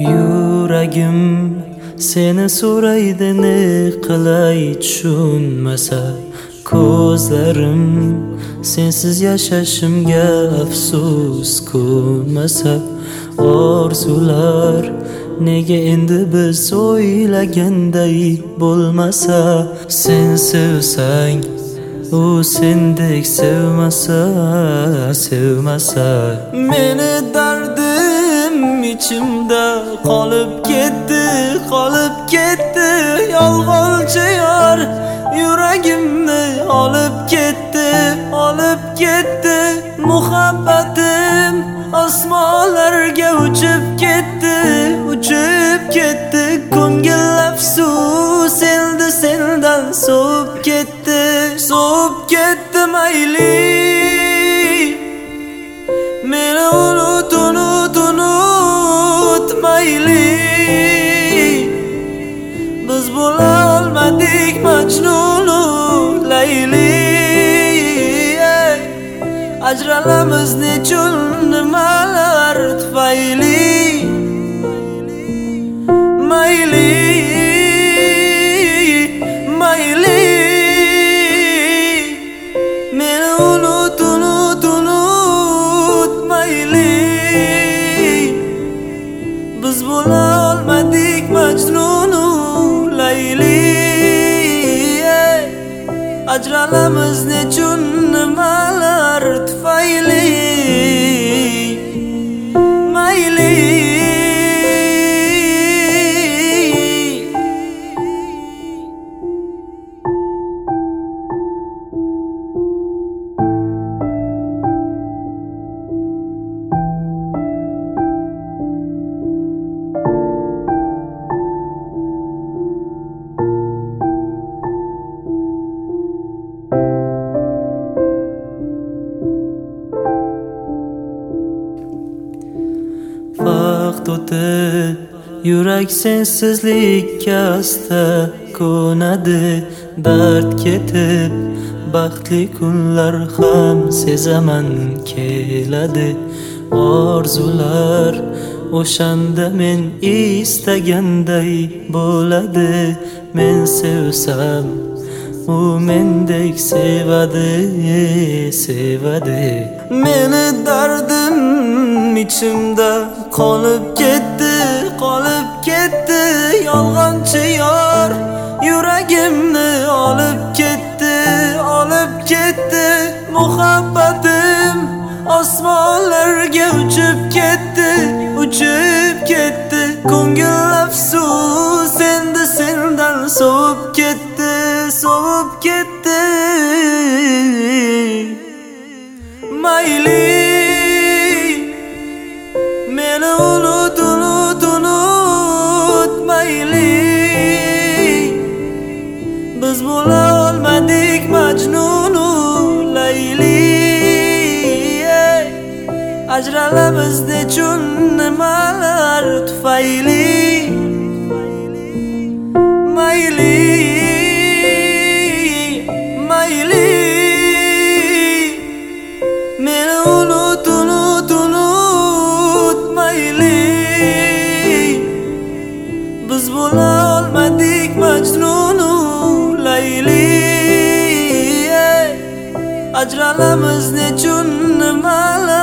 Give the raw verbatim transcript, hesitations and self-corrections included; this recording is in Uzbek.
Yuragim seni so'raydi, ne qilay tushunmasa. Ko'zlarim sensiz yashashimga afsus ko'nmasa. Orzular nega endi biz o'ylaganday bo'lmasa. Sen sevsang u sendek sevmasa, sevmasa. Meni dardim ichimda qolib ketdi, qolib ketdi. Yolg'onchi yor yuragimni olib ketdi, olib ketdi. Muhabbatim osmonlarga uchib ketdi, uchib ketdi. Ko'ngil afsus endi sendan sovib ketdi, sovib ketdi. Mayli meni unut, unut, unut. Mayli biz bo'la olmadik Majnunu Layli. Ajralamiz nechun nimalar tufayli. Mayli, mayli meni unut, unut, unut. Mayli biz bo'la olmadik Majnunu Layli. Ajralamiz nechun nimalar tufayli. Mayli vaqt o'tib yurak sensizlikka asta ko'nadi. Dard ketib baxtli kunlar ham sezaman keladi. Orzular o'shanda men istaganday bo'ladi. Men sevsam u mendek sevadi, sevadi. Meni dardim ichimda qolib ketdi, qolib ketdi. Yolg'onchi yor yuragimni olib ketdi, olib ketdi. Muhabbatim osmonlarga uchib ketdi, uchib ketdi. Ko'ngil afsus endi sendan sovib ketdi, sovib ketdi. Mayli meni unut, unut, unut. Mayli biz bo'la olmadik Majnunu Layli. Ajralamiz nechun nimalar tufayli. Mayli, mayli meni unut, unut, unut. Mayli biz bo'la olmadik Majnunu Layli. Ajralamiz nechun nimalar